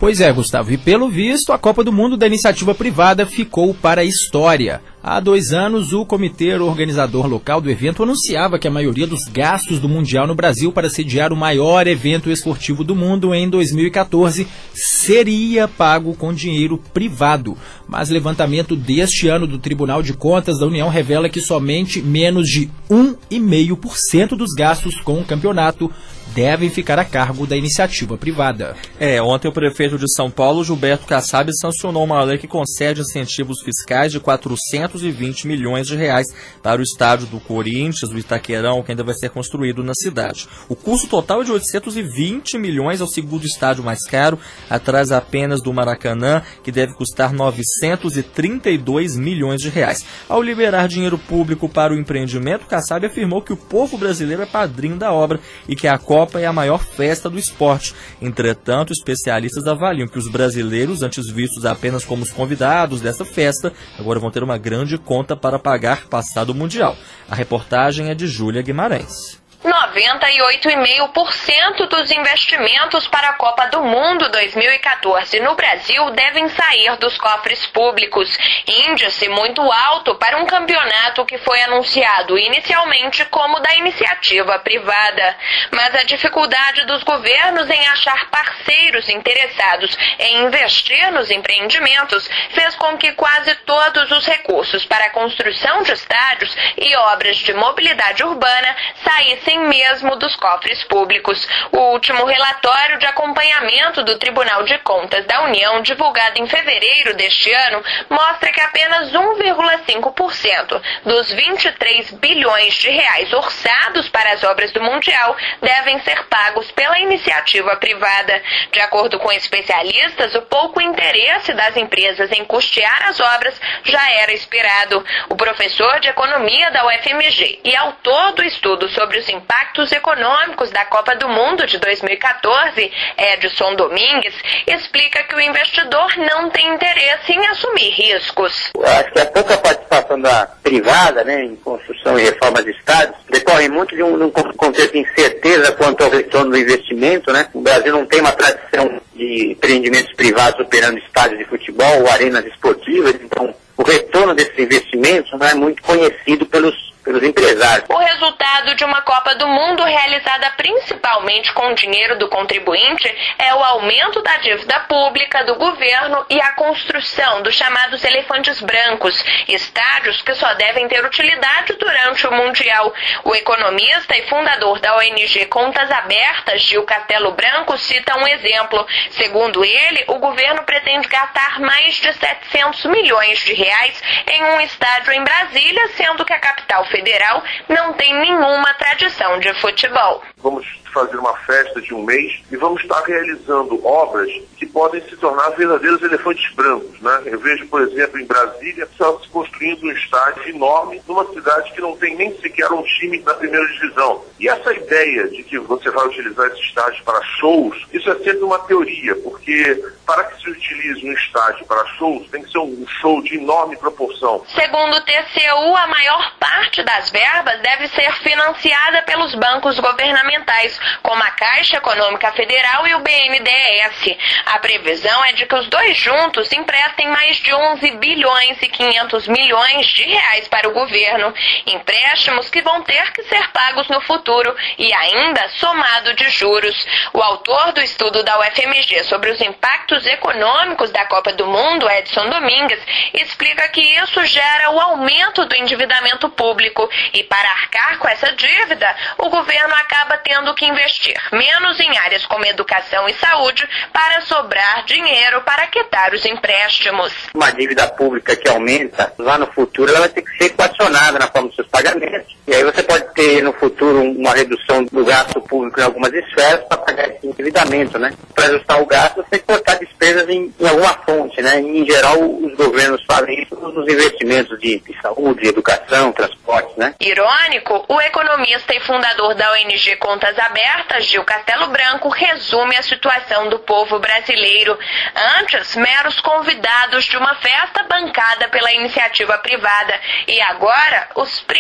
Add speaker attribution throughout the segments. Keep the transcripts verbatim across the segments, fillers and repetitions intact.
Speaker 1: Pois é, Gustavo, e pelo visto, a Copa do Mundo da iniciativa privada ficou para a história. Há dois anos, o comitê organizador local do evento anunciava que a maioria dos gastos do Mundial no Brasil para sediar o maior evento esportivo do mundo em dois mil e quatorze seria pago com dinheiro privado. Mas levantamento deste ano do Tribunal de Contas da União revela que somente menos de um vírgula cinco por cento dos gastos com o campeonato devem ficar a cargo da iniciativa privada.
Speaker 2: É, ontem o prefeito de São Paulo, Gilberto Kassab, sancionou uma lei que concede incentivos fiscais de quatrocentos e vinte milhões de reais para o estádio do Corinthians, o Itaquerão, que ainda vai ser construído na cidade. O custo total é de oitocentos e vinte milhões, é o segundo estádio mais caro, atrás apenas do Maracanã, que deve custar novecentos e trinta e dois milhões de reais. Ao liberar dinheiro público para o empreendimento, Kassab afirmou que o povo brasileiro é padrinho da obra e que a Copa é a maior festa do esporte. Entretanto, especialistas avaliam que os brasileiros, antes vistos apenas como os convidados dessa festa, agora vão ter uma grande conta para pagar passado o Mundial. A reportagem é de Júlia Guimarães.
Speaker 3: noventa e oito vírgula cinco por cento dos investimentos para a Copa do Mundo dois mil e quatorze no Brasil devem sair dos cofres públicos, índice muito alto para um campeonato que foi anunciado inicialmente como da iniciativa privada. Mas a dificuldade dos governos em achar parceiros interessados em investir nos empreendimentos fez com que quase todos os recursos para a construção de estádios e obras de mobilidade urbana saíssem mesmo dos cofres públicos. O último relatório de acompanhamento do Tribunal de Contas da União, divulgado em fevereiro deste ano, mostra que apenas um vírgula cinco por cento dos vinte e três bilhões de reais orçados para as obras do Mundial devem ser pagos pela iniciativa privada. De acordo com especialistas, o pouco interesse das empresas em custear as obras já era esperado. O professor de Economia da U F M G e autor do estudo sobre os impactos econômicos da Copa do Mundo de dois mil e quatorze, Edson Domingues, explica que o investidor não tem interesse em assumir riscos.
Speaker 4: Eu acho que a pouca participação da privada, né, em construção e reforma de estádios decorre muito de um, de um contexto de incerteza quanto ao retorno do investimento, né? O Brasil não tem uma tradição de empreendimentos privados operando estádios de futebol ou arenas esportivas, então o retorno desses investimentos não é muito conhecido pelos pelos empresários.
Speaker 3: O resultado de uma Copa do Mundo realizada principalmente com o dinheiro do contribuinte é o aumento da dívida pública do governo e a construção dos chamados elefantes brancos, estádios que só devem ter utilidade durante o Mundial. O economista e fundador da O N G Contas Abertas, Gil Castelo Branco, cita um exemplo. Segundo ele, o governo pretende gastar mais de setecentos milhões de reais em um estádio em Brasília, sendo que a capital federal não tem nenhuma tradição de futebol.
Speaker 5: Vamos fazer uma festa de um mês e vamos estar realizando obras que podem se tornar verdadeiros elefantes brancos, né? Eu vejo, por exemplo, em Brasília, só se construindo um estádio enorme numa cidade que não tem nem sequer um time da primeira divisão. E essa ideia de que você vai utilizar esse estádio para shows, isso é sempre uma teoria, porque para que se utilize um estádio para shows, tem que ser um show de enorme proporção.
Speaker 3: Segundo o T C U, a maior parte das verbas deve ser financiada pelos bancos governamentais, como a Caixa Econômica Federal e o B N D E S. A previsão é de que os dois juntos emprestem mais de onze bilhões e quinhentos milhões de reais para o governo. Empréstimos que vão ter que ser pagos no futuro e ainda somado de juros. O autor do estudo da U F M G sobre os impactos econômicos da Copa do Mundo, Edson Domingues, explica que isso gera o aumento do endividamento público e para arcar com essa dívida, o governo acaba tendo que investir menos em áreas como educação e saúde para sobrar dinheiro para quitar os empréstimos.
Speaker 4: Uma dívida pública que aumenta, lá no futuro ela vai ter que ser equacionada na forma dos seus pagamentos. E aí você pode ter no futuro uma redução do gasto público em algumas esferas para pagar esse endividamento, né? Para ajustar o gasto, você tem que cortar despesas em, em alguma fonte, né? E, em geral, os governos fazem isso nos investimentos de, de saúde, educação, transportes, né?
Speaker 3: Irônico, o economista e fundador da O N G Contas Abertas, Gil Castelo Branco, resume a situação do povo brasileiro. Antes, meros convidados de uma festa bancada pela iniciativa privada. E agora, os principais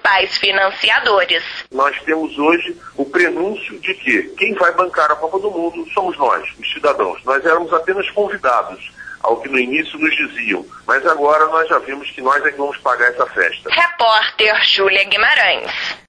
Speaker 3: principais financiadores.
Speaker 5: Nós temos hoje o prenúncio de que quem vai bancar a Copa do Mundo somos nós, os cidadãos. Nós éramos apenas convidados, ao que no início nos diziam, mas agora nós já vimos que nós é que vamos pagar essa festa.
Speaker 3: Repórter Júlia Guimarães.